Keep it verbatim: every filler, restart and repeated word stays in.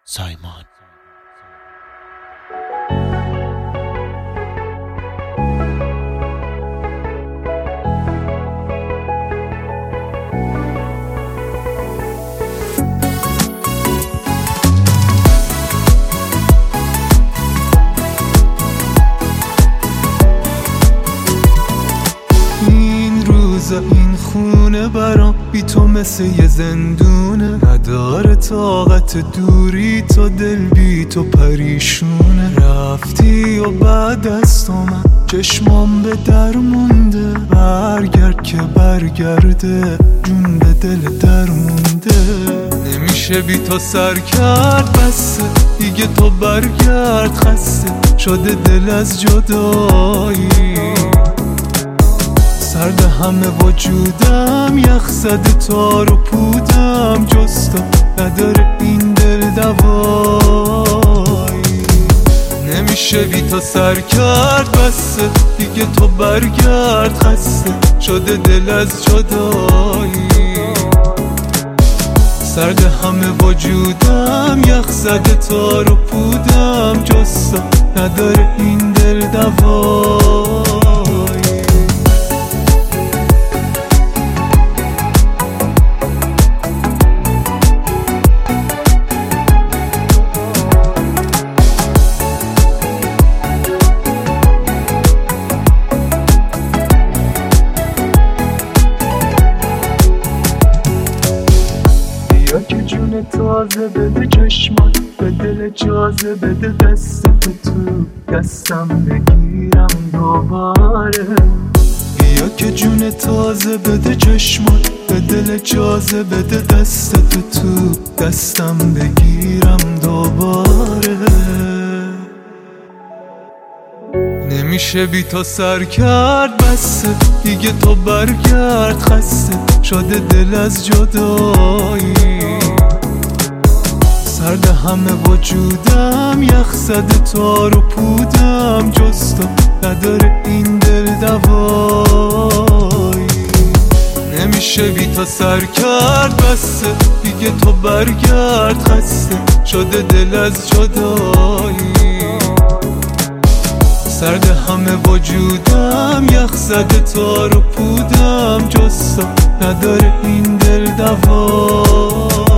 سایمان. این خونه برام بی تو مثل یه زندونه، نداره طاقت دوری تو، دل بی تو پریشونه. رفتی و بعد از تو من چشمام به در مونده، برگرد که برگرده جون به دل در مونده. نمیشه بی تو سر کرد بسه، دیگه تو برگرد، خسته شده دل از جدایی. سرد همه وجودم، یخ زده تار و پودم، جز تو نداره این دل دوایی. نمیشه بی تو سر کرد بسه، دیگه تو برگرد، خسته شده دل از جدایی. سرد همه وجودم، یخ زده تار و پودم، جز تو نداره این دل دوایی. بیا که جون تازه بده چشمان، به دل جازه بده، دست تو دستم بگیرم دوباره. بیا که جون تازه بده چشمان، به دل جازه بده، دست تو دستم بگیرم دوباره. نمیشه بی تو سر کرد بسه، دیگه تو برگرد، خسته شده دل از جدایی. سرد همه وجودم، یخ زده تار و پودم، جز تو نداره این دل دوایی. نمیشه بی تو سر کرد بسه، دیگه تو برگرد، خسته شده دل از جدایی. سرد همه وجودم، یخ زده تار و پودم، جز تو نداره این دل دوایی.